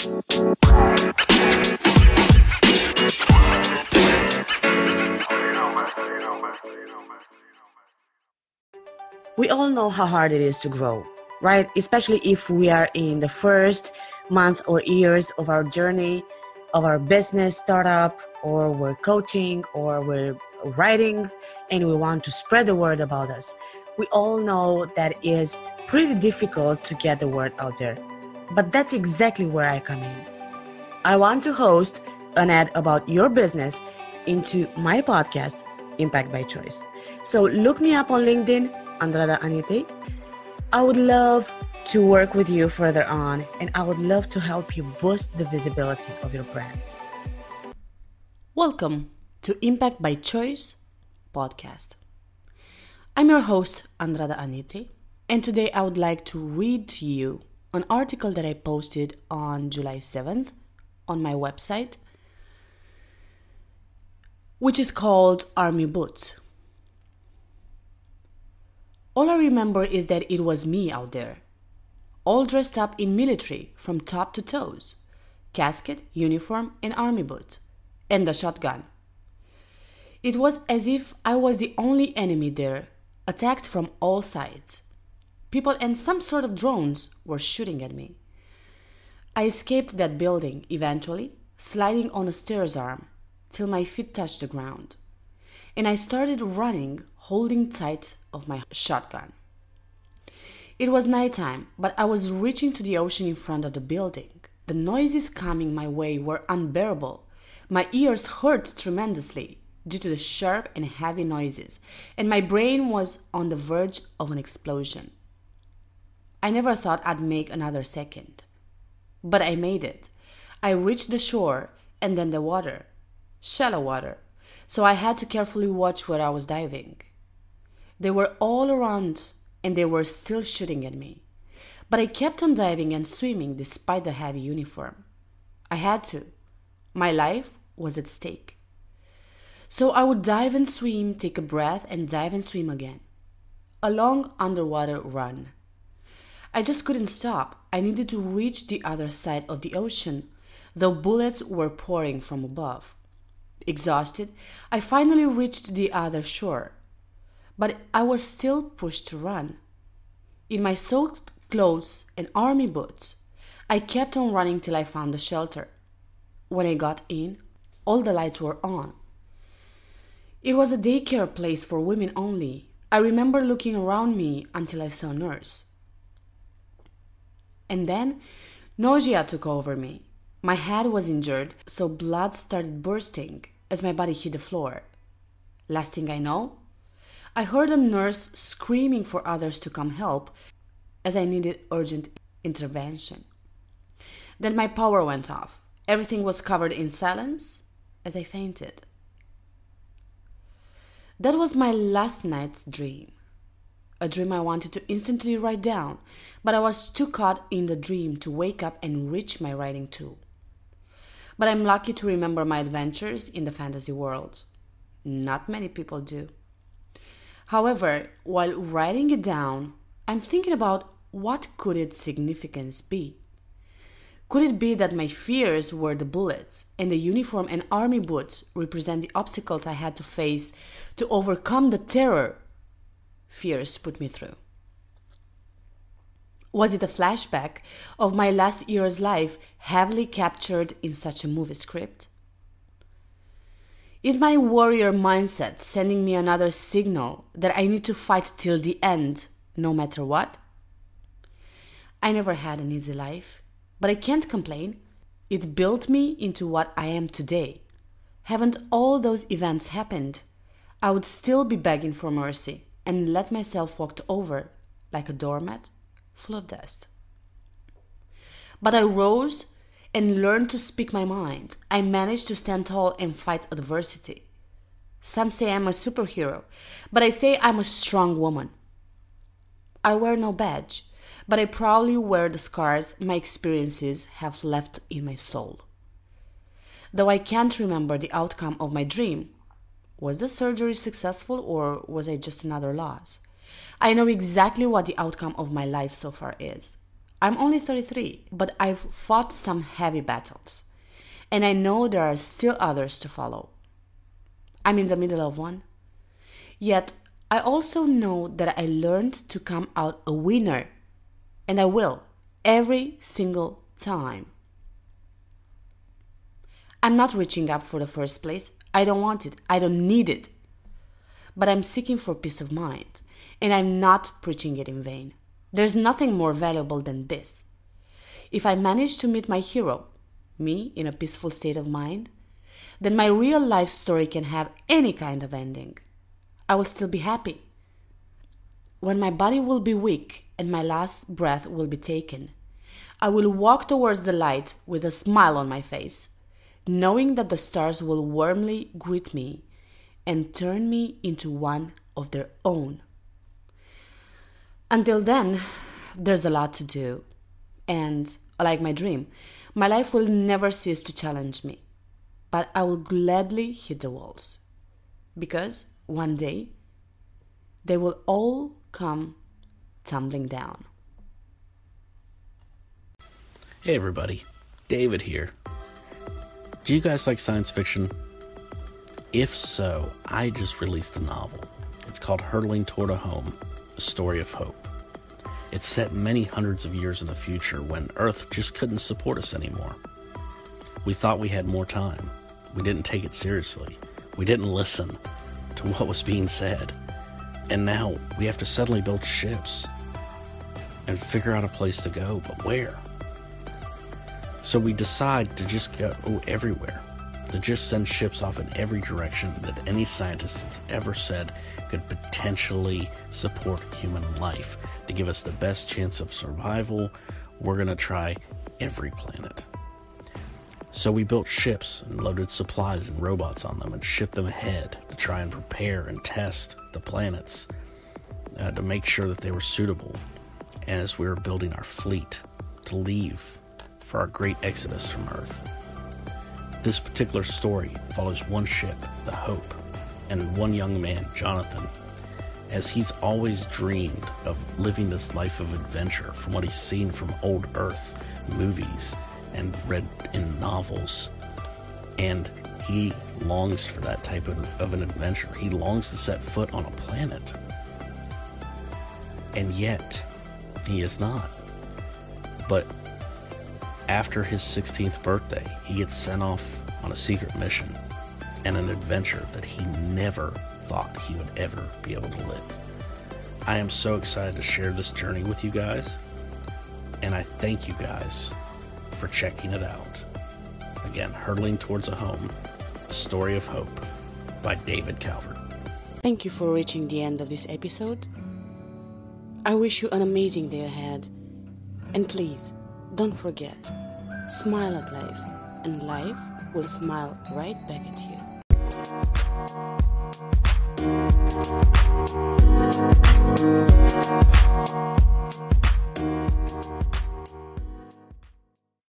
We all know how hard it is to grow, right? Especially if we are in the first month or years of our journey, of our business startup, or we're coaching, or we're writing, and we want to spread the word about us. We all know that it is pretty difficult to get the word out there. But that's exactly where I come in. I want to host an ad about your business into my podcast, Impact by Choice. So look me up on LinkedIn, Andrada Anite. I would love to work with you further on, and I would love to help you boost the visibility of your brand. Welcome to Impact by Choice podcast. I'm your host, Andrada Anite, and today I would like to read to you an article that I posted on July 7th on my website, which is called Army Boots. All I remember is that it was me out there, all dressed up in military from top to toes, casket, uniform, and army boots, and the shotgun. It was as if I was the only enemy there, attacked from all sides. People and some sort of drones were shooting at me. I escaped that building eventually, sliding on a stairs arm till my feet touched the ground. And I started running, holding tight of my shotgun. It was nighttime, but I was reaching to the ocean in front of the building. The noises coming my way were unbearable. My ears hurt tremendously due to the sharp and heavy noises, and my brain was on the verge of an explosion. I never thought I'd make another second. But I made it. I reached the shore and then the water. Shallow water. So I had to carefully watch where I was diving. They were all around and they were still shooting at me. But I kept on diving and swimming despite the heavy uniform. I had to. My life was at stake. So I would dive and swim, take a breath, and dive and swim again. A long underwater run. I just couldn't stop. I needed to reach the other side of the ocean, though bullets were pouring from above. Exhausted, I finally reached the other shore. But I was still pushed to run. In my soaked clothes and army boots, I kept on running till I found a shelter. When I got in, all the lights were on. It was a daycare place for women only. I remember looking around me until I saw a nurse. And then, nausea took over me. My head was injured, so blood started bursting as my body hit the floor. Last thing I know, I heard a nurse screaming for others to come help as I needed urgent intervention. Then my power went off. Everything was covered in silence as I fainted. That was my last night's dream. A dream I wanted to instantly write down, but I was too caught in the dream to wake up and reach my writing tool. But I'm lucky to remember my adventures in the fantasy world. Not many people do. However, while writing it down, I'm thinking about what could its significance be. Could it be that my fears were the bullets and the uniform and army boots represent the obstacles I had to face to overcome the terror fears put me through? Was it a flashback of my last year's life heavily captured in such a movie script? Is my warrior mindset sending me another signal that I need to fight till the end, no matter what? I never had an easy life, but I can't complain. It built me into what I am today. Haven't all those events happened, I would still be begging for mercy and let myself walked over like a doormat full of dust. But I rose and learned to speak my mind. I managed to stand tall and fight adversity. Some say I'm a superhero, but I say I'm a strong woman. I wear no badge, but I proudly wear the scars my experiences have left in my soul. Though I can't remember the outcome of my dream, was the surgery successful or was I just another loss? I know exactly what the outcome of my life so far is. I'm only 33, but I've fought some heavy battles. And I know there are still others to follow. I'm in the middle of one. Yet, I also know that I learned to come out a winner. And I will, every single time. I'm not reaching up for the first place. I don't want it. I don't need it. But I'm seeking for peace of mind. And I'm not preaching it in vain. There's nothing more valuable than this. If I manage to meet my hero, me in a peaceful state of mind, then my real life story can have any kind of ending. I will still be happy. When my body will be weak and my last breath will be taken, I will walk towards the light with a smile on my face, knowing that the stars will warmly greet me and turn me into one of their own. Until then, there's a lot to do. And, like my dream, my life will never cease to challenge me. But I will gladly hit the walls. Because, one day, they will all come tumbling down. Hey everybody, David here. Do you guys like science fiction? If so, I just released a novel. It's called Hurtling Toward a Home, A Story of Hope. It's set many hundreds of years in the future when Earth just couldn't support us anymore. We thought we had more time. We didn't take it seriously. We didn't listen to what was being said. And now we have to suddenly build ships and figure out a place to go, but where? So we decide to just go everywhere, to just send ships off in every direction that any scientist has ever said could potentially support human life. To give us the best chance of survival, we're going to try every planet. So we built ships and loaded supplies and robots on them and shipped them ahead to try and prepare and test the planets to make sure that they were suitable as we were building our fleet to leave for our great exodus from Earth. This particular story follows one ship, the Hope, and one young man, Jonathan, as he's always dreamed of living this life of adventure from what he's seen from old Earth movies and read in novels. And he longs for that type of an adventure. He longs to set foot on a planet. And yet, he is not. But after his 16th birthday, he gets sent off on a secret mission and an adventure that he never thought he would ever be able to live. I am so excited to share this journey with you guys, and I thank you guys for checking it out. Again, Hurtling Towards a Home, A Story of Hope by David Calvert. Thank you for reaching the end of this episode. I wish you an amazing day ahead. And please, don't forget, smile at life, and life will smile right back at you.